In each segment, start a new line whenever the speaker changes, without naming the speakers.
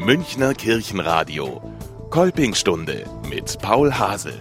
Münchner Kirchenradio. Kolpingstunde mit Paul Hasel.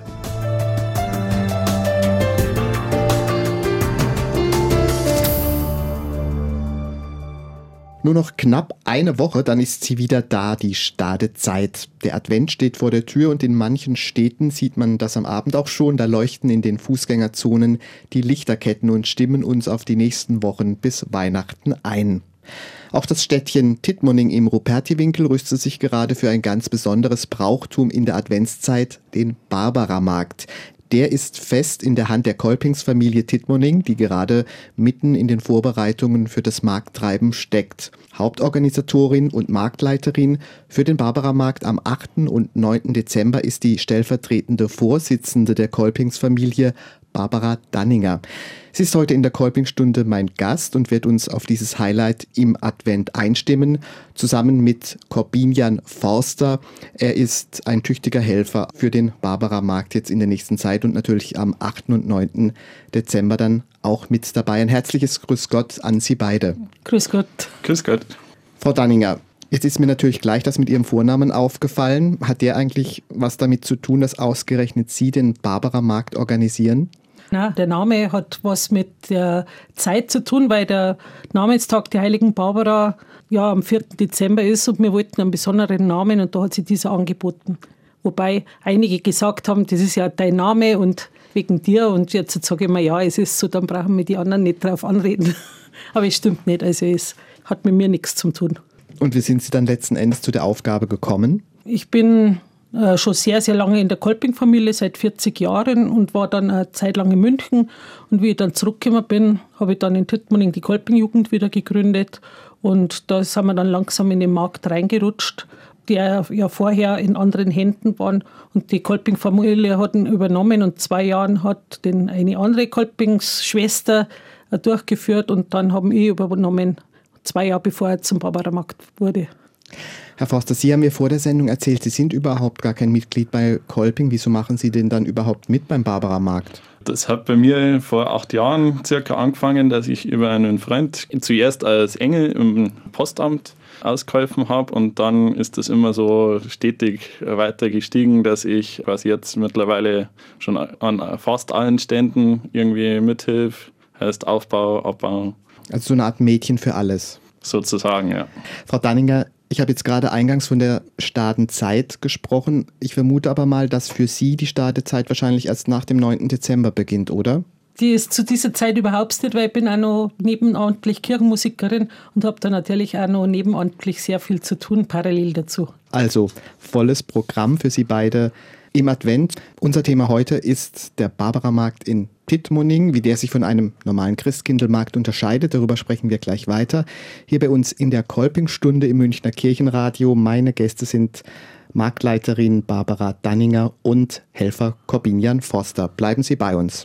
Nur noch knapp eine Woche, dann ist sie wieder da, die Stadezeit. Der Advent steht vor der Tür und in manchen Städten sieht man das am Abend auch schon. Da leuchten in den Fußgängerzonen die Lichterketten und stimmen uns auf die nächsten Wochen bis Weihnachten ein. Auch das Städtchen Tittmoning im Rupertiwinkel rüstet sich gerade für ein ganz besonderes Brauchtum in der Adventszeit, den Barbaramarkt. Der ist fest in der Hand der Kolpingsfamilie Tittmoning, die gerade mitten in den Vorbereitungen für das Markttreiben steckt. Hauptorganisatorin und Marktleiterin für den Barbaramarkt am 8. und 9. Dezember ist die stellvertretende Vorsitzende der Kolpingsfamilie, Barbara Danninger. Sie ist heute in der Kolpingstunde mein Gast und wird uns auf dieses Highlight im Advent einstimmen, zusammen mit Corbinian Forster. Er ist ein tüchtiger Helfer für den Barbaramarkt jetzt in der nächsten Zeit und natürlich am 8. und 9. Dezember dann auch mit dabei. Ein herzliches Grüß Gott an Sie beide.
Grüß Gott.
Grüß Gott.
Frau Danninger, jetzt ist mir natürlich gleich das mit Ihrem Vornamen aufgefallen. Hat der eigentlich was damit zu tun, dass ausgerechnet Sie den Barbaramarkt organisieren?
Na, der Name hat was mit der Zeit zu tun, weil der Namenstag der heiligen Barbara ja am 4. Dezember ist und wir wollten einen besonderen Namen und da hat sich dieser angeboten. Wobei einige gesagt haben, das ist ja dein Name und wegen dir und jetzt sage ich mir, ja, es ist so, dann brauchen wir die anderen nicht drauf anreden. Aber es stimmt nicht, also es hat mit mir nichts zu tun.
Und wie sind Sie dann letzten Endes zu der Aufgabe gekommen?
Ich bin schon sehr, sehr lange in der Kolping-Familie, seit 40 Jahren und war dann eine Zeit lang in München. Und wie ich dann zurückgekommen bin, habe ich dann in Tittmoning die Kolping-Jugend wieder gegründet. Und da sind wir dann langsam in den Markt reingerutscht, der ja vorher in anderen Händen war. Und die Kolping-Familie hat ihn übernommen und 2 Jahren hat den eine andere Kolpingsschwester durchgeführt und dann haben ich übernommen, 2 Jahre bevor er zum Barbaramarkt wurde.
Herr Forster, Sie haben mir vor der Sendung erzählt, Sie sind überhaupt gar kein Mitglied bei Kolping. Wieso machen Sie denn dann überhaupt mit beim Barbaramarkt?
Das hat bei mir vor 8 Jahren circa angefangen, dass ich über einen Freund zuerst als Engel im Postamt ausgeholfen habe und dann ist das immer so stetig weiter gestiegen, dass ich quasi jetzt mittlerweile schon an fast allen Ständen irgendwie mithilfe, heißt Aufbau, Abbau.
Also so eine Art Mädchen für alles.
Sozusagen, ja.
Frau Danninger, ich habe jetzt gerade eingangs von der Stadenzeit gesprochen. Ich vermute aber mal, dass für Sie die Stadezeit wahrscheinlich erst nach dem 9. Dezember beginnt, oder?
Die ist zu dieser Zeit überhaupt nicht, weil ich bin auch noch nebenamtlich Kirchenmusikerin und habe da natürlich auch noch nebenamtlich sehr viel zu tun, parallel dazu.
Also volles Programm für Sie beide im Advent. Unser Thema heute ist der Barbaramarkt in Tittmoning, wie der sich von einem normalen Christkindlmarkt unterscheidet. Darüber sprechen wir gleich weiter. Hier bei uns in der Kolpingstunde im Münchner Kirchenradio. Meine Gäste sind Marktleiterin Barbara Danninger und Helfer Corbinian Forster. Bleiben Sie bei uns.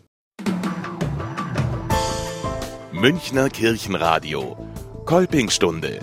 Münchner Kirchenradio. Kolpingstunde.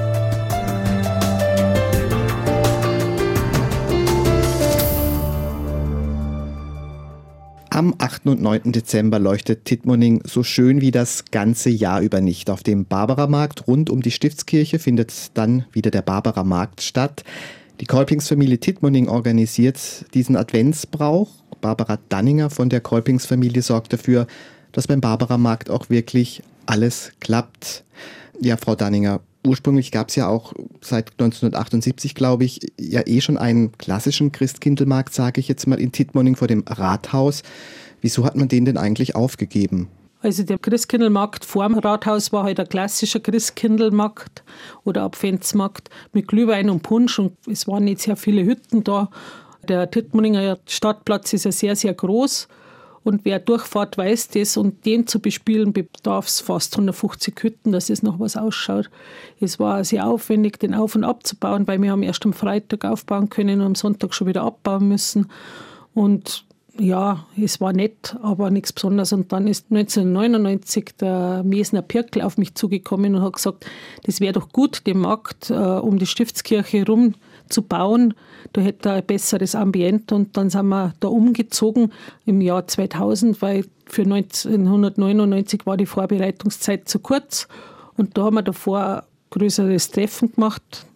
Am 8. und 9. Dezember leuchtet Tittmoning so schön wie das ganze Jahr über nicht. Auf dem Barbaramarkt rund um die Stiftskirche findet dann wieder der Barbaramarkt statt. Die Kolpingsfamilie Tittmoning organisiert diesen Adventsbrauch. Barbara Danninger von der Kolpingsfamilie sorgt dafür, dass beim Barbaramarkt auch wirklich alles klappt. Ja, Frau Danninger, ursprünglich gab es ja auch seit 1978, glaube ich, ja schon einen klassischen Christkindlmarkt, sage ich jetzt mal, in Tittmoning vor dem Rathaus. Wieso hat man den denn eigentlich aufgegeben?
Also der Christkindlmarkt vor dem Rathaus war halt ein klassischer Christkindlmarkt oder Adventsmarkt mit Glühwein und Punsch und es waren nicht sehr viele Hütten da. Der Tittmoninger Stadtplatz ist ja sehr, sehr groß. Und wer durchfährt, weiß das. Und den zu bespielen, bedarf es fast 150 Hütten, dass es noch was ausschaut. Es war sehr aufwendig, den auf- und abzubauen, weil wir haben erst am Freitag aufbauen können und am Sonntag schon wieder abbauen müssen. Und ja, es war nett, aber nichts Besonderes. Und dann ist 1999 der Mesner Pirkel auf mich zugekommen und hat gesagt, das wäre doch gut, den Markt um die Stiftskirche herum zu bauen. Da hätte er ein besseres Ambiente. Und dann sind wir da umgezogen im Jahr 2000, weil für 1999 war die Vorbereitungszeit zu kurz. Und da haben wir davor ein größeres Treffen gemacht.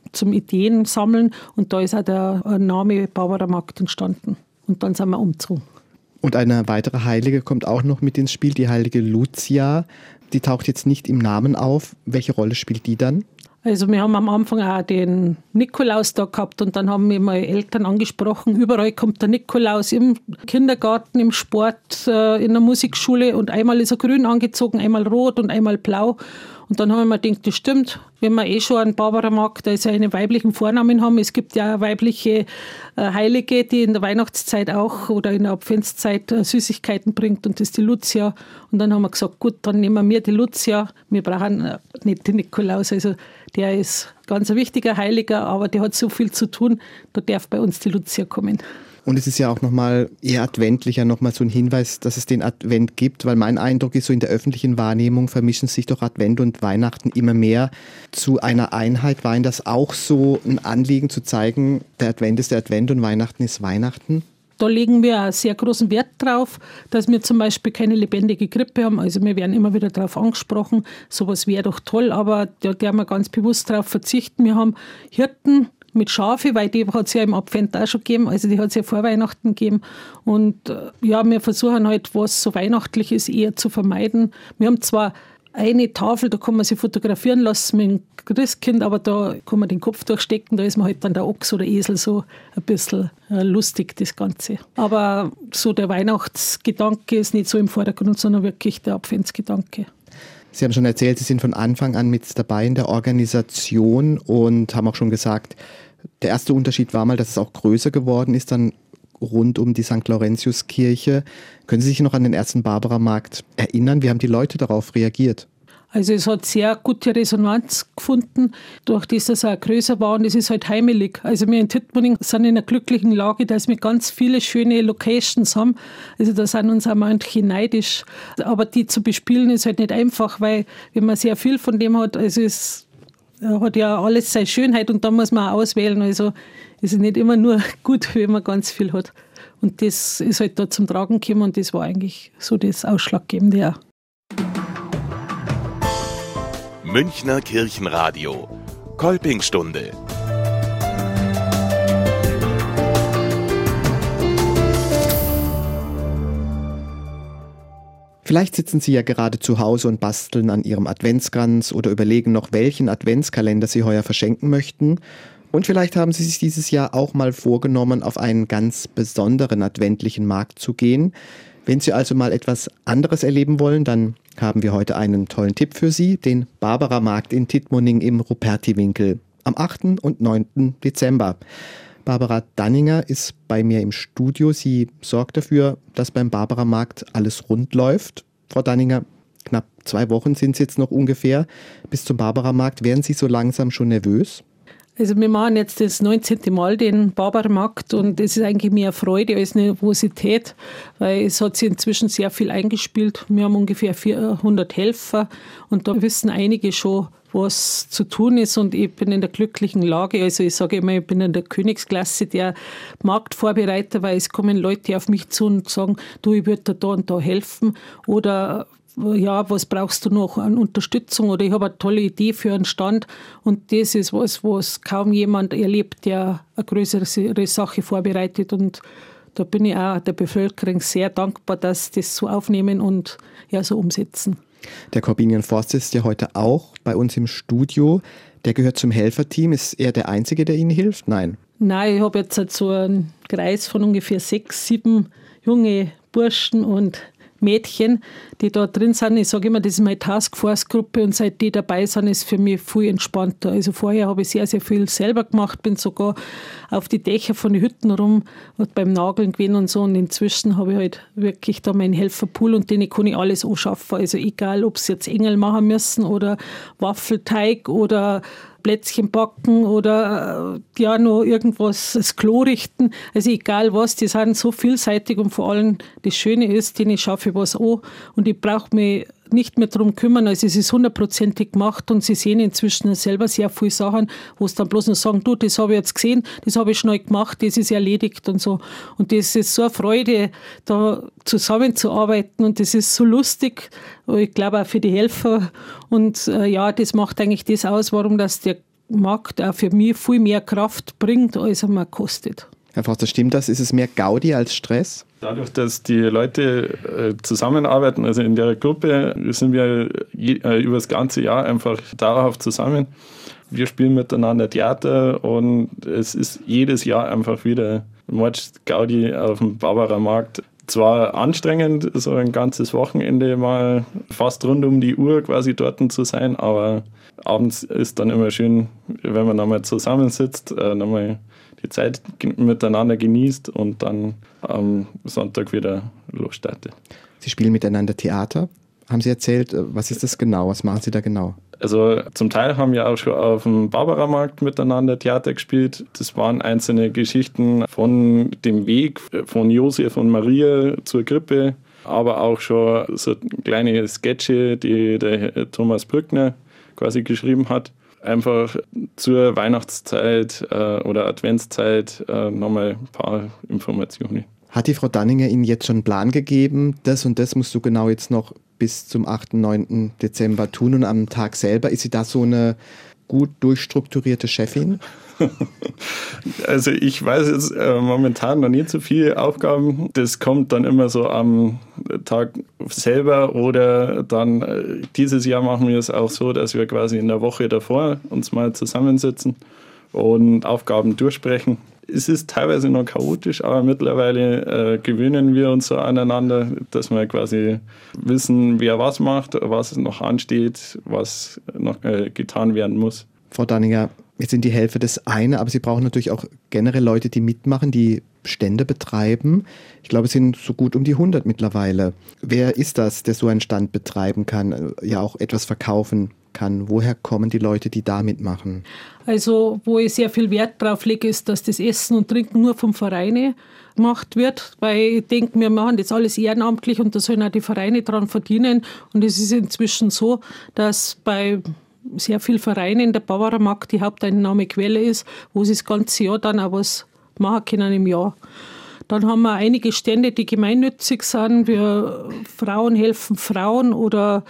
zum Ideen sammeln. Und da ist auch der Name Barbarer Markt entstanden. Und dann sind wir umgezogen.
Und eine weitere Heilige kommt auch noch mit ins Spiel, die heilige Lucia. Die taucht jetzt nicht im Namen auf. Welche Rolle spielt die dann?
Also wir haben am Anfang auch den Nikolaus da gehabt und dann haben mir meine Eltern angesprochen, überall kommt der Nikolaus, im Kindergarten, im Sport, in der Musikschule und einmal ist er grün angezogen, einmal rot und einmal blau. Und dann haben wir gedacht, das stimmt, wenn man schon einen Barbarer Markt, da also einen weiblichen Vornamen haben, es gibt ja weibliche Heilige, die in der Weihnachtszeit auch oder in der Adventszeit Süßigkeiten bringt und das ist die Lucia. Und dann haben wir gesagt, gut, dann nehmen wir die Lucia, wir brauchen nicht den Nikolaus, also der ist ganz ein wichtiger Heiliger, aber der hat so viel zu tun, da darf bei uns die Lucia kommen.
Und es ist ja auch nochmal eher adventlicher, nochmal so ein Hinweis, dass es den Advent gibt, weil mein Eindruck ist, so in der öffentlichen Wahrnehmung vermischen sich doch Advent und Weihnachten immer mehr zu einer Einheit. War Ihnen das auch so ein Anliegen zu zeigen, der Advent ist der Advent und Weihnachten ist Weihnachten?
Da legen wir einen sehr großen Wert drauf, dass wir zum Beispiel keine lebendige Krippe haben. Also wir werden immer wieder darauf angesprochen, sowas wäre doch toll, aber da werden wir ganz bewusst darauf verzichten. Wir haben Hirten mit Schafe, weil die hat es ja im Advent auch schon gegeben, also die hat es ja vor Weihnachten gegeben. Und ja, wir versuchen halt, was so weihnachtlich ist, eher zu vermeiden. Wir haben zwar eine Tafel, da kann man sich fotografieren lassen mit dem Christkind, aber da kann man den Kopf durchstecken, da ist man halt dann der Ochs oder Esel, so ein bisschen lustig, das Ganze. Aber so der Weihnachtsgedanke ist nicht so im Vordergrund, sondern wirklich der Adventsgedanke.
Sie haben schon erzählt, Sie sind von Anfang an mit dabei in der Organisation und haben auch schon gesagt, der erste Unterschied war mal, dass es auch größer geworden ist, dann rund um die St. Laurentius-Kirche. Können Sie sich noch an den ersten Barbarer-Markt erinnern? Wie haben die Leute darauf reagiert?
Also es hat sehr gute Resonanz gefunden, durch das es auch größer war und es ist halt heimelig. Also wir in Tittmoning sind in einer glücklichen Lage, dass wir ganz viele schöne Locations haben. Also da sind uns auch manche neidisch. Aber die zu bespielen ist halt nicht einfach, weil wenn man sehr viel von dem hat, also es hat ja alles seine Schönheit und da muss man auch auswählen. Also es ist nicht immer nur gut, wenn man ganz viel hat. Und das ist halt da zum Tragen gekommen und das war eigentlich so das Ausschlaggebende auch.
Münchner Kirchenradio. Kolpingstunde.
Vielleicht sitzen Sie ja gerade zu Hause und basteln an Ihrem Adventskranz oder überlegen noch, welchen Adventskalender Sie heuer verschenken möchten. Und vielleicht haben Sie sich dieses Jahr auch mal vorgenommen, auf einen ganz besonderen adventlichen Markt zu gehen. Wenn Sie also mal etwas anderes erleben wollen, dann haben wir heute einen tollen Tipp für Sie, den Barbarer Markt in Tittmoning im Rupertiwinkel am 8. und 9. Dezember. Barbara Danninger ist bei mir im Studio. Sie sorgt dafür, dass beim Barbarer Markt alles rund läuft. Frau Danninger, knapp 2 Wochen sind es jetzt noch ungefähr bis zum Barbarer Markt. Werden Sie so langsam schon nervös?
Also wir machen jetzt das 19. Mal den Barbarer Markt und es ist eigentlich mehr Freude als Nervosität, weil es hat sich inzwischen sehr viel eingespielt. Wir haben ungefähr 400 Helfer und da wissen einige schon, was zu tun ist und ich bin in der glücklichen Lage, also ich sage immer, ich bin in der Königsklasse der Marktvorbereiter, weil es kommen Leute auf mich zu und sagen, du, ich würde dir da und da helfen oder ja, was brauchst du noch an Unterstützung oder ich habe eine tolle Idee für einen Stand und das ist was kaum jemand erlebt, der eine größere Sache vorbereitet und da bin ich auch der Bevölkerung sehr dankbar, dass sie das so aufnehmen und ja, so umsetzen.
Der Corbinian Forst ist ja heute auch bei uns im Studio. Der gehört zum Helferteam. Ist er der Einzige, der Ihnen hilft? Nein.
Nein, ich habe jetzt halt so einen Kreis von ungefähr 6, 7 junge Burschen und Mädchen, die da drin sind. Ich sage immer, das ist meine Taskforce-Gruppe und seit die dabei sind, ist für mich viel entspannter. Also vorher habe ich sehr, sehr viel selber gemacht, bin sogar auf die Dächer von den Hütten rum und beim Nageln gewesen und so und inzwischen habe ich halt wirklich da meinen Helferpool und denen kann ich alles anschaffen. Also egal, ob sie jetzt Engel machen müssen oder Waffelteig oder Plätzchen backen oder ja noch irgendwas, das Klo richten. Also egal was, die sind so vielseitig und vor allem das Schöne ist, denen schaffe ich was an und ich brauche mich nicht mehr darum kümmern. Also es ist 100% gemacht und sie sehen inzwischen selber sehr viele Sachen, wo sie dann bloß noch sagen, du, das habe ich jetzt gesehen, das habe ich schnell gemacht, das ist erledigt und so. Und das ist so eine Freude, da zusammenzuarbeiten und das ist so lustig, ich glaube auch für die Helfer. Und ja, das macht eigentlich das aus, warum das der Markt auch für mich viel mehr Kraft bringt, als er mir kostet.
Herr Forster, stimmt das? Ist es mehr Gaudi als Stress?
Dadurch, dass die Leute zusammenarbeiten, also in der Gruppe sind wir über das ganze Jahr einfach dauerhaft zusammen. Wir spielen miteinander Theater und es ist jedes Jahr einfach wieder Mordgaudi auf dem Barbara-Markt. Zwar anstrengend, so ein ganzes Wochenende mal fast rund um die Uhr quasi dort zu sein, aber abends ist dann immer schön, wenn man nochmal zusammensitzt, nochmal die Zeit miteinander genießt und dann am Sonntag wieder losstartet.
Sie spielen miteinander Theater. Haben Sie erzählt, was ist das genau? Was machen Sie da genau?
Also zum Teil haben wir auch schon auf dem Barbara-Markt miteinander Theater gespielt. Das waren einzelne Geschichten von dem Weg von Josef und Maria zur Krippe, aber auch schon so kleine Sketche, die der Thomas Brückner quasi geschrieben hat. Einfach zur Weihnachtszeit oder Adventszeit nochmal ein paar Informationen.
Hat die Frau Danninger Ihnen jetzt schon einen Plan gegeben? Das und das musst du genau jetzt noch bis zum 8. 9. Dezember tun und am Tag selber. Ist sie da so eine gut durchstrukturierte Chefin?
Also ich weiß jetzt momentan noch nicht so viele Aufgaben. Das kommt dann immer so am Tag selber oder dann dieses Jahr machen wir es auch so, dass wir quasi in der Woche davor uns mal zusammensetzen und Aufgaben durchsprechen. Es ist teilweise noch chaotisch, aber mittlerweile gewöhnen wir uns so aneinander, dass wir quasi wissen, wer was macht, was noch ansteht, was noch getan werden muss.
Frau Danninger, jetzt sind die Helfer das eine, aber Sie brauchen natürlich auch generell Leute, die mitmachen, die Stände betreiben. Ich glaube, es sind so gut um die 100 mittlerweile. Wer ist das, der so einen Stand betreiben kann, ja auch etwas verkaufen kann? Woher kommen die Leute, die da mitmachen?
Also, wo ich sehr viel Wert drauf lege, ist, dass das Essen und Trinken nur vom Vereine gemacht wird, weil ich denke, wir machen das alles ehrenamtlich und da sollen auch die Vereine dran verdienen. Und es ist inzwischen so, dass bei sehr vielen Vereinen der Barbara-Markt die Haupteinnahmequelle ist, wo sie das ganze Jahr dann auch was machen können im Jahr. Dann haben wir einige Stände, die gemeinnützig sind. Wir Frauen helfen Frauen oder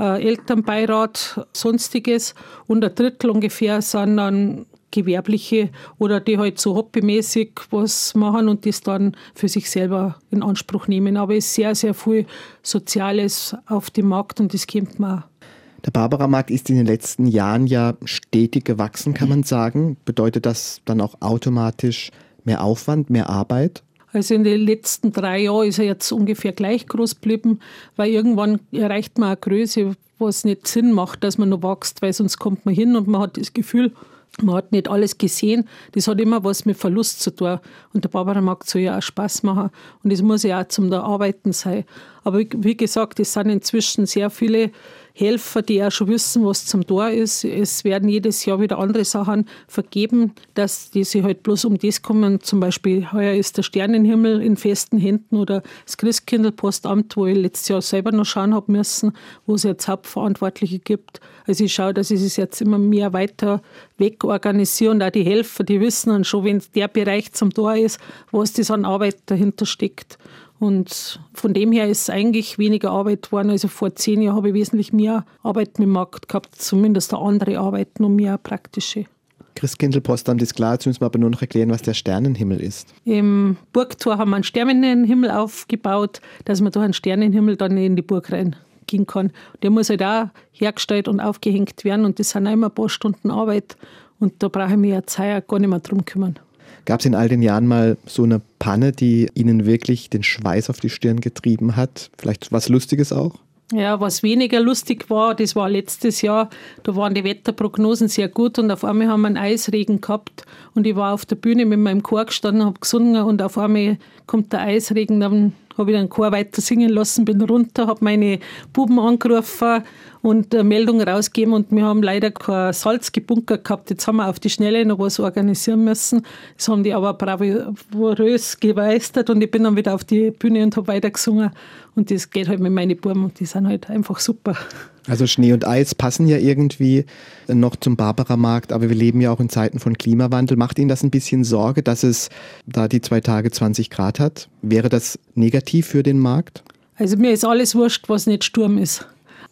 Elternbeirat, sonstiges. Und ein Drittel ungefähr sind dann Gewerbliche oder die halt so hobbymäßig was machen und das dann für sich selber in Anspruch nehmen. Aber es ist sehr, sehr viel Soziales auf dem Markt und das kennt man auch.
Der Barbara-Markt ist in den letzten Jahren ja stetig gewachsen, kann man sagen. Bedeutet das dann auch automatisch mehr Aufwand, mehr Arbeit?
Also in den letzten 3 Jahren ist er jetzt ungefähr gleich groß geblieben, weil irgendwann erreicht man eine Größe, wo es nicht Sinn macht, dass man noch wächst, weil sonst kommt man hin und man hat das Gefühl, man hat nicht alles gesehen. Das hat immer was mit Verlust zu tun. Und der Barbara-Markt soll ja auch Spaß machen. Und das muss ja auch zum Arbeiten sein. Aber wie gesagt, es sind inzwischen sehr viele Helfer, die auch schon wissen, was zum Tor ist. Es werden jedes Jahr wieder andere Sachen vergeben, dass die sich halt bloß um das kommen. Zum Beispiel heuer ist der Sternenhimmel in festen Händen oder das Christkindlpostamt, wo ich letztes Jahr selber noch schauen habe müssen, wo es jetzt Hauptverantwortliche gibt. Also ich schaue, dass ich es jetzt immer mehr weiter weg organisiere und auch die Helfer, die wissen dann schon, wenn der Bereich zum Tor ist, was das an Arbeit dahinter steckt. Und von dem her ist es eigentlich weniger Arbeit geworden. Also vor 10 Jahren habe ich wesentlich mehr Arbeit mit dem Markt gehabt, zumindest eine andere Arbeit, noch mehr praktische.
Christkindlpostamt ist klar, jetzt müssen wir aber nur noch erklären, was der Sternenhimmel ist.
Im Burgtor haben wir einen Sternenhimmel aufgebaut, dass man durch einen Sternenhimmel dann in die Burg reingehen kann. Der muss halt auch hergestellt und aufgehängt werden und das sind auch immer ein paar Stunden Arbeit und da brauche ich mich jetzt heuer gar nicht mehr drum kümmern.
Gab es in all den Jahren mal so eine Panne, die Ihnen wirklich den Schweiß auf die Stirn getrieben hat? Vielleicht was Lustiges auch?
Ja, was weniger lustig war, das war letztes Jahr, da waren die Wetterprognosen sehr gut und auf einmal haben wir einen Eisregen gehabt und ich war auf der Bühne mit meinem Chor gestanden, habe gesungen und auf einmal kommt der Eisregen, dann habe ich den Chor weiter singen lassen, bin runter, habe meine Buben angerufen und eine Meldung rausgegeben und wir haben leider kein Salz gebunkert gehabt. Jetzt haben wir auf die Schnelle noch was organisieren müssen. Das haben die aber bravourös gemeistert und ich bin dann wieder auf die Bühne und habe weiter gesungen. Und das geht halt mit meinen Buben und die sind halt einfach super.
Also Schnee und Eis passen ja irgendwie noch zum Barbara-Markt, aber wir leben ja auch in Zeiten von Klimawandel. Macht Ihnen das ein bisschen Sorge, dass es da die 2 Tage 20 Grad hat? Wäre das negativ für den Markt?
Also mir ist alles wurscht, was nicht Sturm ist.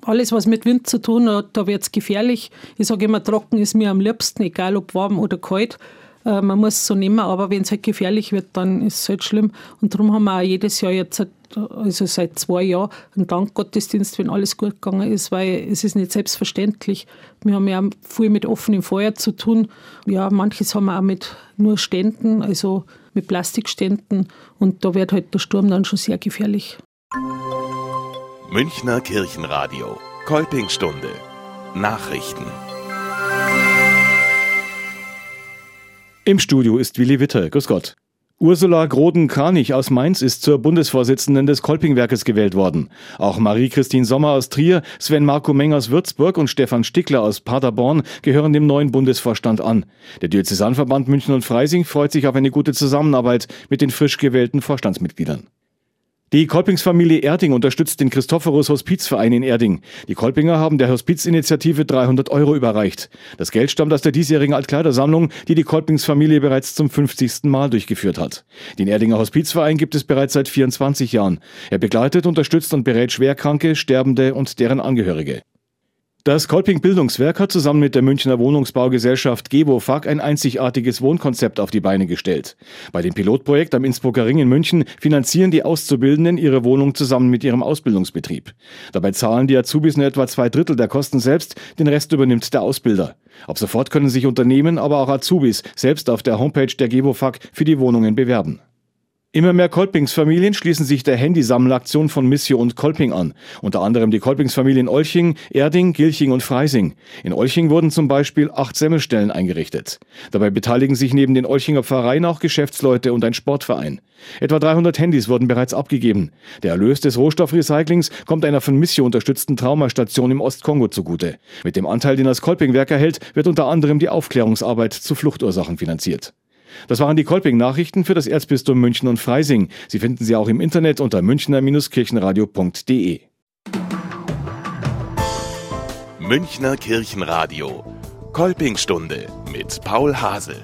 alles, was mit Wind zu tun hat, da wird es gefährlich. Ich sage immer, trocken ist mir am liebsten, egal ob warm oder kalt. Man muss es so nehmen, aber wenn es halt gefährlich wird, dann ist es halt schlimm. Und darum haben wir auch jedes Jahr jetzt, also seit 2 Jahren, einen Dankgottesdienst, wenn alles gut gegangen ist, weil es ist nicht selbstverständlich. Wir haben ja auch viel mit offenem Feuer zu tun. Ja, manches haben wir auch mit nur Ständen, also mit Plastikständen. Und da wird halt der Sturm dann schon sehr gefährlich.
Münchner Kirchenradio. Kolpingstunde. Nachrichten.
Im Studio ist Willi Witter. Grüß Gott. Ursula Groden-Kranich aus Mainz ist zur Bundesvorsitzenden des Kolpingwerkes gewählt worden. Auch Marie-Christine Sommer aus Trier, Sven-Marco Meng aus Würzburg und Stefan Stickler aus Paderborn gehören dem neuen Bundesvorstand an. Der Diözesanverband München und Freising freut sich auf eine gute Zusammenarbeit mit den frisch gewählten Vorstandsmitgliedern. Die Kolpingsfamilie Erding unterstützt den Christophorus-Hospizverein in Erding. Die Kolpinger haben der Hospizinitiative 300 € überreicht. Das Geld stammt aus der diesjährigen Altkleidersammlung, die die Kolpingsfamilie bereits zum 50. Mal durchgeführt hat. Den Erdinger Hospizverein gibt es bereits seit 24 Jahren. Er begleitet, unterstützt und berät Schwerkranke, Sterbende und deren Angehörige. Das Kolping-Bildungswerk hat zusammen mit der Münchner Wohnungsbaugesellschaft GEWOFAG ein einzigartiges Wohnkonzept auf die Beine gestellt. Bei dem Pilotprojekt am Innsbrucker Ring in München finanzieren die Auszubildenden ihre Wohnung zusammen mit ihrem Ausbildungsbetrieb. Dabei zahlen die Azubis nur etwa 2/3 der Kosten selbst, den Rest übernimmt der Ausbilder. Ab sofort können sich Unternehmen, aber auch Azubis selbst auf der Homepage der GEWOFAG für die Wohnungen bewerben. Immer mehr Kolpingsfamilien schließen sich der Handysammelaktion von Missio und Kolping an. Unter anderem die Kolpingsfamilien Olching, Erding, Gilching und Freising. In Olching wurden zum Beispiel 8 Semmelstellen eingerichtet. Dabei beteiligen sich neben den Olchinger Pfarreien auch Geschäftsleute und ein Sportverein. Etwa 300 Handys wurden bereits abgegeben. Der Erlös des Rohstoffrecyclings kommt einer von Missio unterstützten Traumastation im Ostkongo zugute. Mit dem Anteil, den das Kolpingwerk erhält, wird unter anderem die Aufklärungsarbeit zu Fluchtursachen finanziert. Das waren die Kolping-Nachrichten für das Erzbistum München und Freising. Sie finden sie auch im Internet unter münchner-kirchenradio.de.
Münchner Kirchenradio. Kolpingstunde mit Paul Hasel.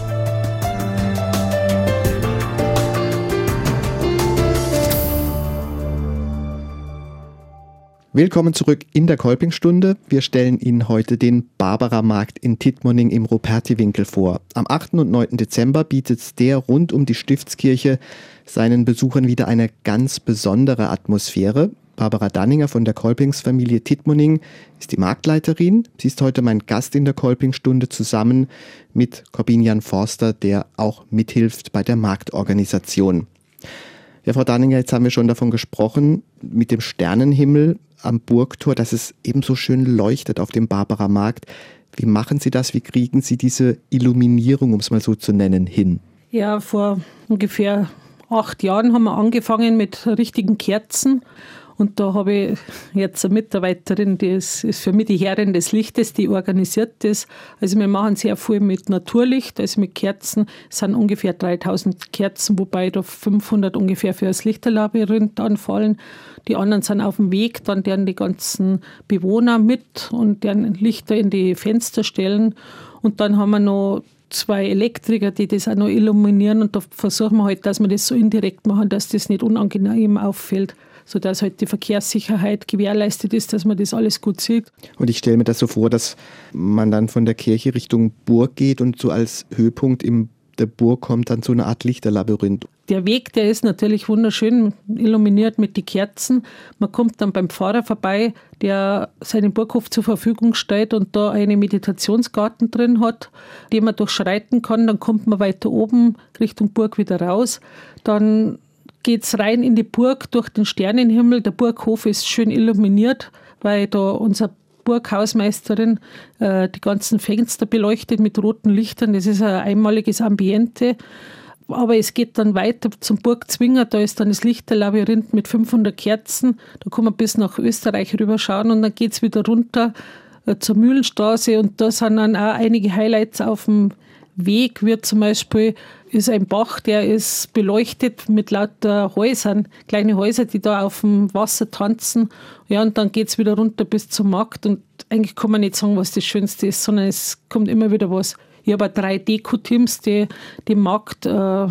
Willkommen zurück in der Kolpingstunde. Wir stellen Ihnen heute den Barbara-Markt in Tittmoning im Rupertiwinkel vor. Am 8. und 9. Dezember bietet der rund um die Stiftskirche seinen Besuchern wieder eine ganz besondere Atmosphäre. Barbara Danninger von der Kolpingsfamilie Tittmoning ist die Marktleiterin. Sie ist heute mein Gast in der Kolpingstunde zusammen mit Corbinian Forster, der auch mithilft bei der Marktorganisation. Ja, Frau Danninger, jetzt haben wir schon davon gesprochen, mit dem Sternenhimmel am Burgtor, dass es ebenso schön leuchtet auf dem Barbara-Markt. Wie machen Sie das? Wie kriegen Sie diese Illuminierung, um es mal so zu nennen, hin?
Ja, vor ungefähr 8 Jahren haben wir angefangen mit richtigen Kerzen. Und da habe ich jetzt eine Mitarbeiterin, die ist für mich die Herrin des Lichtes, die organisiert das. Also wir machen sehr viel mit Naturlicht, also mit Kerzen. Es sind ungefähr 3000 Kerzen, wobei da 500 ungefähr für das Lichterlabyrinth anfallen. Die anderen sind auf dem Weg, dann deren die ganzen Bewohner mit und deren Lichter in die Fenster stellen. Und dann haben wir noch 2 Elektriker, die das auch noch illuminieren. Und da versuchen wir halt, dass wir das so indirekt machen, dass das nicht unangenehm auffällt, sodass halt die Verkehrssicherheit gewährleistet ist, dass man das alles gut sieht.
Und ich stelle mir das so vor, dass man dann von der Kirche Richtung Burg geht und so als Höhepunkt in der Burg kommt dann so eine Art Lichterlabyrinth.
Der Weg, der ist natürlich wunderschön illuminiert mit den Kerzen. Man kommt dann beim Pfarrer vorbei, der seinen Burghof zur Verfügung stellt und da einen Meditationsgarten drin hat, den man durchschreiten kann. Dann kommt man weiter oben Richtung Burg wieder raus. Dann geht es rein in die Burg durch den Sternenhimmel. Der Burghof ist schön illuminiert, weil da unser Burghausmeisterin die ganzen Fenster beleuchtet mit roten Lichtern. Das ist ein einmaliges Ambiente. Aber es geht dann weiter zum Burgzwinger. Da ist dann das Lichterlabyrinth mit 500 Kerzen. Da kann man bis nach Österreich rüberschauen und dann geht es wieder runter zur Mühlenstraße. Und da sind dann auch einige Highlights auf dem Weg, wie zum Beispiel ist ein Bach, der ist beleuchtet mit lauter Häusern, kleine Häuser, die da auf dem Wasser tanzen. Ja, und dann geht es wieder runter bis zum Markt. Und eigentlich kann man nicht sagen, was das Schönste ist, sondern es kommt immer wieder was. Ich habe 3 Deko-Teams, die den Markt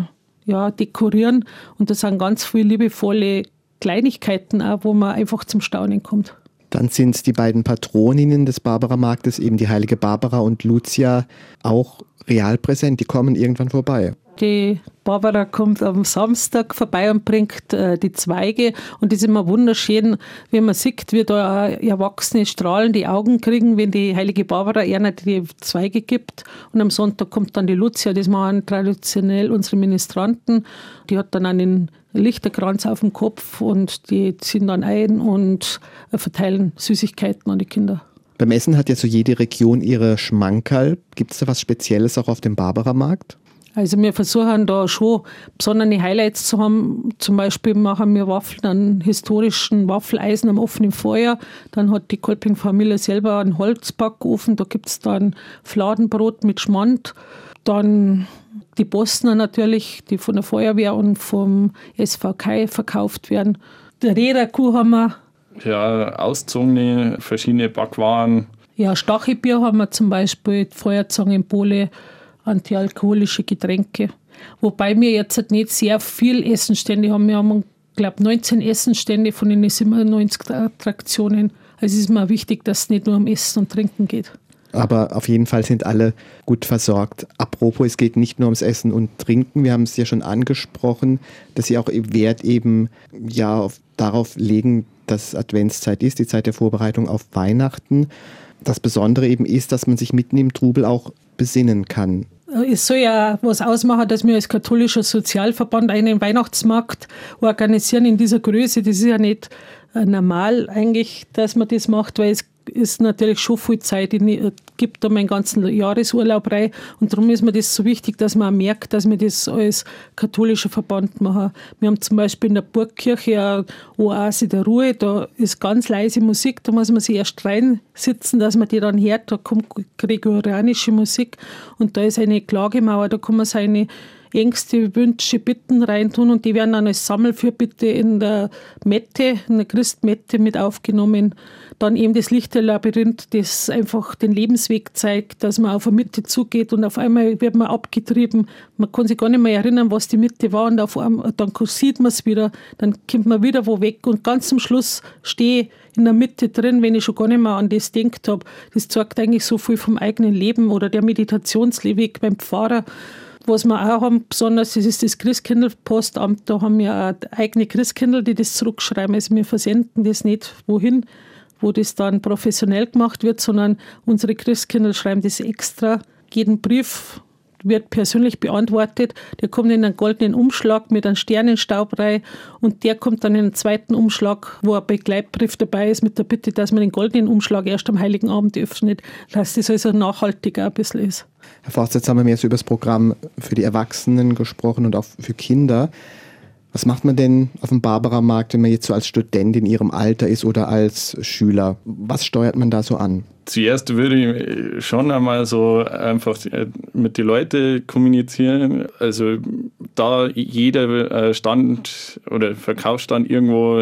dekorieren. Und da sind ganz viele liebevolle Kleinigkeiten auch, wo man einfach zum Staunen kommt.
Dann sind die beiden Patroninnen des Barbara-Marktes, eben die heilige Barbara und Lucia, auch real präsent. Die kommen irgendwann vorbei.
Die Barbara kommt am Samstag vorbei und bringt die Zweige. Und das ist immer wunderschön, wenn man sieht, wie da Erwachsene strahlen, die Augen kriegen, wenn die heilige Barbara einer die Zweige gibt. Und am Sonntag kommt dann die Lucia, das machen traditionell unsere Ministranten. Die hat dann einen Lichterkranz auf dem Kopf und die ziehen dann ein und verteilen Süßigkeiten an die Kinder.
Beim Essen hat ja so jede Region ihre Schmankerl. Gibt es da was Spezielles auch auf dem Barbara-Markt?
Also wir versuchen da schon besondere Highlights zu haben. Zum Beispiel machen wir Waffeln an historischen Waffeleisen am offenen Feuer. Dann hat die Kolping-Familie selber einen Holzbackofen. Da gibt es dann Fladenbrot mit Schmand. Dann die Bosner natürlich, die von der Feuerwehr und vom SVK verkauft werden. Der Räderkuh haben wir.
Ja, auszogene, verschiedene Backwaren.
Ja, Stachelbier haben wir zum Beispiel, Feuerzangenbowle, antialkoholische Getränke. Wobei wir jetzt nicht sehr viel Essenstände haben. Wir haben, glaube ich, 19 Essenstände von den 97 Attraktionen. Also es ist mir wichtig, dass es nicht nur um Essen und Trinken geht.
Aber auf jeden Fall sind alle gut versorgt. Apropos, es geht nicht nur ums Essen und Trinken. Wir haben es ja schon angesprochen, dass Sie auch Wert eben darauf legen, dass Adventszeit ist, die Zeit der Vorbereitung auf Weihnachten. Das Besondere eben ist, dass man sich mitten im Trubel auch besinnen kann.
Es soll ja was ausmachen, dass wir als katholischer Sozialverband einen Weihnachtsmarkt organisieren in dieser Größe. Das ist ja nicht normal eigentlich, dass man das macht, weil es ist natürlich schon viel Zeit. Ich gebe da meinen ganzen Jahresurlaub rein und darum ist mir das so wichtig, dass man auch merkt, dass wir das als katholischer Verband machen. Wir haben zum Beispiel in der Burgkirche eine Oase der Ruhe, da ist ganz leise Musik, da muss man sich erst reinsitzen, dass man die dann hört, da kommt gregorianische Musik und da ist eine Klagemauer, da kann man seine Ängste, Wünsche, Bitten reintun und die werden dann als Sammelfürbitte in der Mette, in der Christmette mit aufgenommen. Dann eben das Lichterlabyrinth, das einfach den Lebensweg zeigt, dass man auf eine Mitte zugeht und auf einmal wird man abgetrieben. Man kann sich gar nicht mehr erinnern, was die Mitte war und auf einmal, dann sieht man es wieder, dann kommt man wieder wo weg und ganz zum Schluss stehe ich in der Mitte drin, wenn ich schon gar nicht mehr an das gedacht habe. Das zeigt eigentlich so viel vom eigenen Leben oder der Meditationsweg beim Pfarrer. Was wir auch haben, besonders, das ist das Christkindlpostamt. Da haben wir eine eigene Christkindl, die das zurückschreiben. Also wir versenden das nicht wohin, wo das dann professionell gemacht wird, sondern unsere Christkindl schreiben das extra. Jeden Brief wird persönlich beantwortet. Der kommt in einen goldenen Umschlag mit einem Sternenstaub rein und der kommt dann in einen zweiten Umschlag, wo ein Begleitbrief dabei ist mit der Bitte, dass man den goldenen Umschlag erst am Heiligen Abend öffnet, dass das also nachhaltig auch ein bisschen ist.
Herr Forst, jetzt haben wir mehr so über das Programm für die Erwachsenen gesprochen und auch für Kinder. Was macht man denn auf dem Barbara-Markt, wenn man jetzt so als Student in Ihrem Alter ist oder als Schüler? Was steuert man da so an?
Zuerst würde ich schon einmal so einfach mit den Leuten kommunizieren. Also da jeder Stand oder Verkaufsstand irgendwo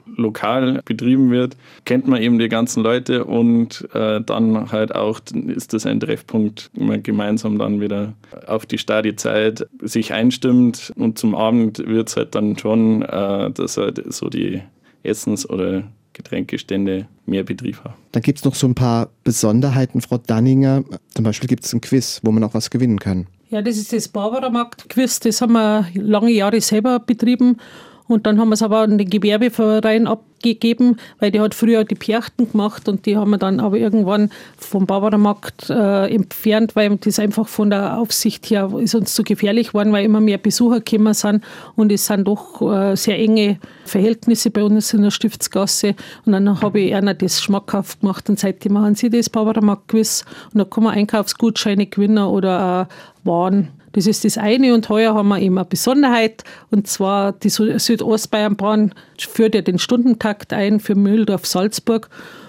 lokal betrieben wird, kennt man eben die ganzen Leute und dann halt auch ist das ein Treffpunkt, wo man gemeinsam dann wieder auf die Stadezeit sich einstimmt und zum Abend wird es halt dann schon, dass halt so die Essens- oder Getränkestände mehr Betrieb haben.
Dann gibt es noch so ein paar Besonderheiten, Frau Danninger. Zum Beispiel gibt es ein Quiz, wo man auch was gewinnen kann.
Ja, das ist das Barbara-Markt-Quiz. Das haben wir lange Jahre selber betrieben. Und dann haben wir es aber an den Gewerbeverein abgegeben, weil die hat früher die Perchten gemacht und die haben wir dann aber irgendwann vom Barbara-Markt entfernt, weil das einfach von der Aufsicht her ist uns zu gefährlich geworden, weil immer mehr Besucher gekommen sind und es sind doch sehr enge Verhältnisse bei uns in der Stiftsgasse. Und dann habe ich einer das schmackhaft gemacht und seitdem machen sie das Barbara-Markt-Quiz und da kann man Einkaufsgutscheine gewinnen oder auch Waren. Das ist das eine und heuer haben wir eben eine Besonderheit und zwar die Südostbayernbahn führt ja den Stundentakt ein für Mühldorf-Salzburg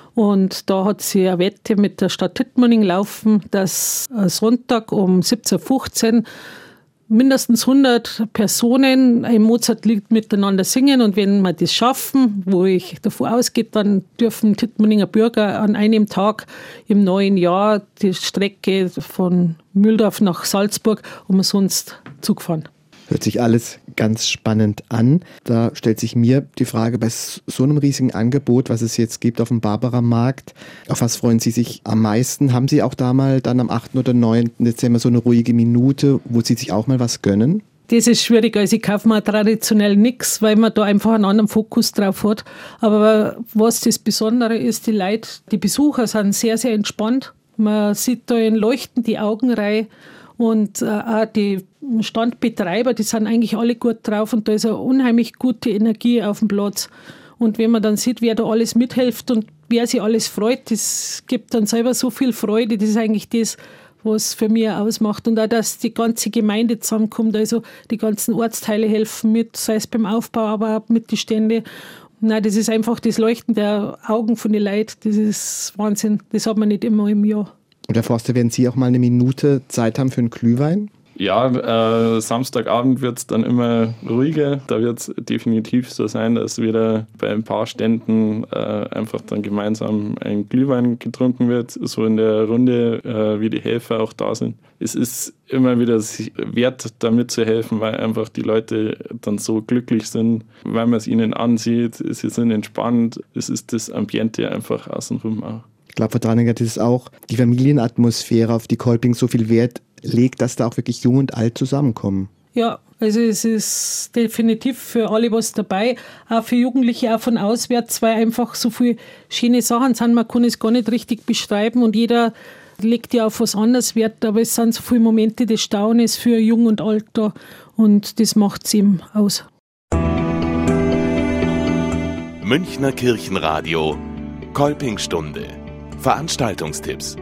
und da hat sie eine Wette mit der Stadt Tittmoning laufen, dass Sonntag um 17:15 Uhr mindestens 100 Personen ein Mozartlied miteinander singen und wenn wir das schaffen, wo ich davon ausgehe, dann dürfen Tittmoninger Bürger an einem Tag im neuen Jahr die Strecke von Mühldorf nach Salzburg umsonst Zug fahren.
Hört sich alles ganz spannend an. Da stellt sich mir die Frage, bei so einem riesigen Angebot, was es jetzt gibt auf dem Barbara-Markt, auf was freuen Sie sich am meisten? Haben Sie auch da mal dann am 8. oder 9. Dezember so eine ruhige Minute, wo Sie sich auch mal was gönnen?
Das ist schwierig. Also ich kaufe mir traditionell nichts, weil man da einfach einen anderen Fokus drauf hat. Aber was das Besondere ist, die Leute, die Besucher sind sehr, sehr entspannt. Man sieht da in Leuchten die Augenreihe. Und auch die Standbetreiber, die sind eigentlich alle gut drauf und da ist eine unheimlich gute Energie auf dem Platz. Und wenn man dann sieht, wer da alles mithilft und wer sich alles freut, das gibt dann selber so viel Freude. Das ist eigentlich das, was für mich ausmacht. Und auch, dass die ganze Gemeinde zusammenkommt, also die ganzen Ortsteile helfen mit, sei es beim Aufbau, aber auch mit den Ständen. Nein, das ist einfach das Leuchten der Augen von den Leuten. Das ist Wahnsinn. Das hat man nicht immer im Jahr.
Und Herr Forster, werden Sie auch mal eine Minute Zeit haben für einen Glühwein?
Ja, Samstagabend wird es dann immer ruhiger. Da wird es definitiv so sein, dass wieder bei ein paar Ständen einfach dann gemeinsam ein Glühwein getrunken wird, so in der Runde, wie die Helfer auch da sind. Es ist immer wieder wert, da mitzuhelfen, weil einfach die Leute dann so glücklich sind, weil man es ihnen ansieht, sie sind entspannt, es ist das Ambiente einfach außenrum auch.
Ich glaube, Frau Draninger, das ist auch die Familienatmosphäre, auf die Kolping so viel Wert legt, dass da auch wirklich jung und alt zusammenkommen.
Ja, also es ist definitiv für alle was dabei, auch für Jugendliche, auch von auswärts, weil einfach so viele schöne Sachen sind, man kann es gar nicht richtig beschreiben und jeder legt ja auf was anderes Wert, aber es sind so viele Momente des Staunens für Jung und Alt da und das macht es ihm aus.
Münchner Kirchenradio, Kolpingstunde. Veranstaltungstipps.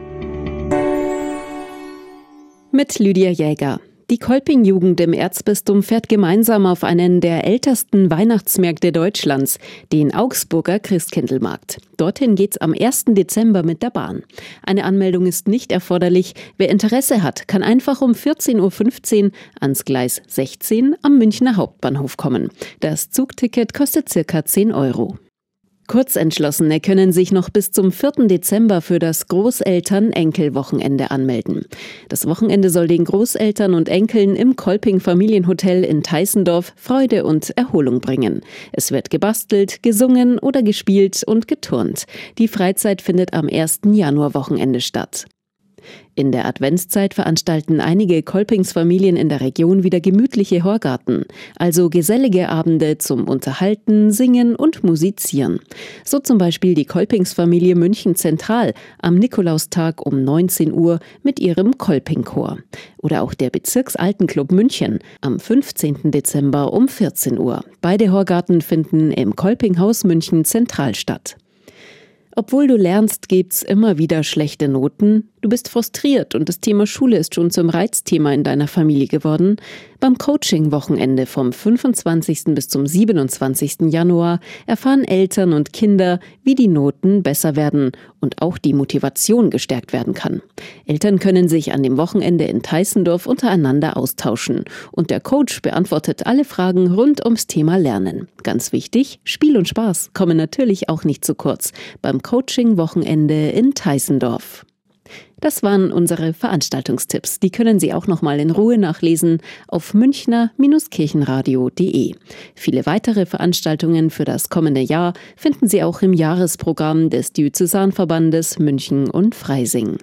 Mit Lydia Jäger. Die Kolping-Jugend im Erzbistum fährt gemeinsam auf einen der ältesten Weihnachtsmärkte Deutschlands, den Augsburger Christkindlmarkt. Dorthin geht's am 1. Dezember mit der Bahn. Eine Anmeldung ist nicht erforderlich. Wer Interesse hat, kann einfach um 14.15 Uhr ans Gleis 16 am Münchner Hauptbahnhof kommen. Das Zugticket kostet ca. 10 €. Kurzentschlossene können sich noch bis zum 4. Dezember für das Großeltern-Enkel-Wochenende anmelden. Das Wochenende soll den Großeltern und Enkeln im Kolping-Familienhotel in Teissendorf Freude und Erholung bringen. Es wird gebastelt, gesungen oder gespielt und geturnt. Die Freizeit findet am 1. Januar-Wochenende statt. In der Adventszeit veranstalten einige Kolpingsfamilien in der Region wieder gemütliche Horgarten, also gesellige Abende zum Unterhalten, Singen und Musizieren. So zum Beispiel die Kolpingsfamilie München Zentral am Nikolaustag um 19 Uhr mit ihrem Kolpingchor. Oder auch der Bezirksaltenclub München am 15. Dezember um 14 Uhr. Beide Horgarten finden im Kolpinghaus München Zentral statt. Obwohl du lernst, gibt's immer wieder schlechte Noten. Du bist frustriert und das Thema Schule ist schon zum Reizthema in deiner Familie geworden. Beim Coaching-Wochenende vom 25. bis zum 27. Januar erfahren Eltern und Kinder, wie die Noten besser werden und auch die Motivation gestärkt werden kann. Eltern können sich an dem Wochenende in Teissendorf untereinander austauschen und der Coach beantwortet alle Fragen rund ums Thema Lernen. Ganz wichtig, Spiel und Spaß kommen natürlich auch nicht zu kurz beim Coaching-Wochenende in Teissendorf. Das waren unsere Veranstaltungstipps. Die können Sie auch noch mal in Ruhe nachlesen auf münchner-kirchenradio.de. Viele weitere Veranstaltungen für das kommende Jahr finden Sie auch im Jahresprogramm des Diözesanverbandes München und Freising.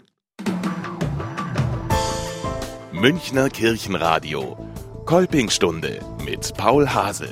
Münchner Kirchenradio. Kolpingstunde mit Paul Hasel.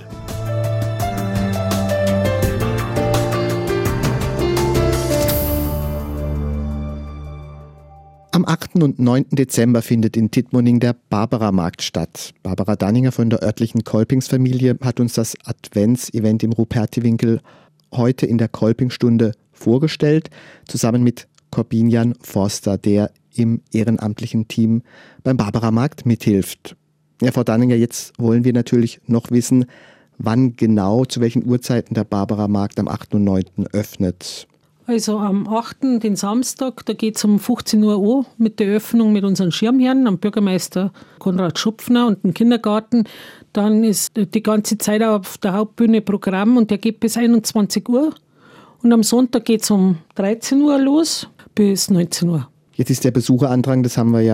Am 8. und 9. Dezember findet in Tittmoning der Barbara-Markt statt. Barbara Danninger von der örtlichen Kolpingsfamilie hat uns das Advents-Event im Rupertiwinkel heute in der Kolpingstunde vorgestellt, zusammen mit Corbinian Forster, der im ehrenamtlichen Team beim Barbara-Markt mithilft. Ja, Frau Danninger, jetzt wollen wir natürlich noch wissen, wann genau, zu welchen Uhrzeiten der Barbara-Markt am 8. und 9. öffnet.
Also am 8., den Samstag, da geht es um 15 Uhr an mit der Öffnung mit unseren Schirmherren, am Bürgermeister Konrad Schupfner und dem Kindergarten. Dann ist die ganze Zeit auf der Hauptbühne Programm und der geht bis 21 Uhr. Und am Sonntag geht es um 13 Uhr los bis 19 Uhr.
Jetzt ist der Besucherandrang, das haben wir ja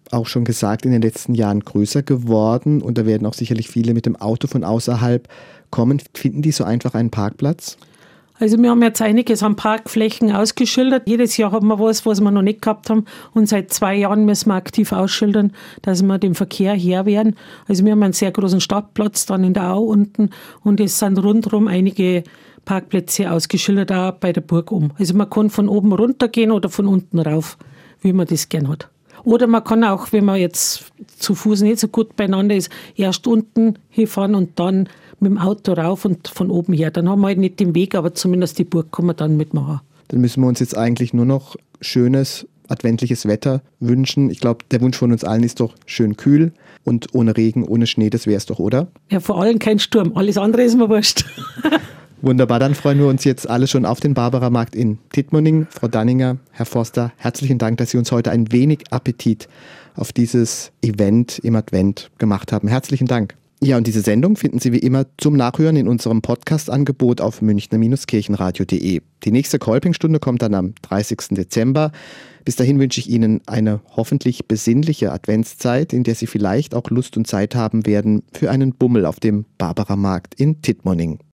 auch schon gesagt, in den letzten Jahren größer geworden und da werden auch sicherlich viele mit dem Auto von außerhalb kommen. Finden die so einfach einen Parkplatz?
Also wir haben jetzt einiges an Parkflächen ausgeschildert. Jedes Jahr haben wir was wir noch nicht gehabt haben. Und seit 2 Jahren müssen wir aktiv ausschildern, dass wir dem Verkehr Herr werden. Also wir haben einen sehr großen Startplatz dann in der Au unten und es sind rundherum einige Parkplätze ausgeschildert, auch bei der Burg um. Also man kann von oben runter gehen oder von unten rauf, wie man das gern hat. Oder man kann auch, wenn man jetzt zu Fuß nicht so gut beieinander ist, erst unten hinfahren und dann mit dem Auto rauf und von oben her. Dann haben wir halt nicht den Weg, aber zumindest die Burg kann man dann mitmachen.
Dann müssen wir uns jetzt eigentlich nur noch schönes, adventliches Wetter wünschen. Ich glaube, der Wunsch von uns allen ist doch schön kühl und ohne Regen, ohne Schnee, das wäre es doch, oder?
Ja, vor allem kein Sturm. Alles andere ist mir wurscht.
Wunderbar, dann freuen wir uns jetzt alle schon auf den Barbaramarkt in Tittmoning. Frau Danninger, Herr Forster, herzlichen Dank, dass Sie uns heute ein wenig Appetit auf dieses Event im Advent gemacht haben. Herzlichen Dank. Ja, und diese Sendung finden Sie wie immer zum Nachhören in unserem Podcast-Angebot auf münchner-kirchenradio.de. Die nächste Kolpingstunde kommt dann am 30. Dezember. Bis dahin wünsche ich Ihnen eine hoffentlich besinnliche Adventszeit, in der Sie vielleicht auch Lust und Zeit haben werden für einen Bummel auf dem Barbaramarkt in Tittmoning.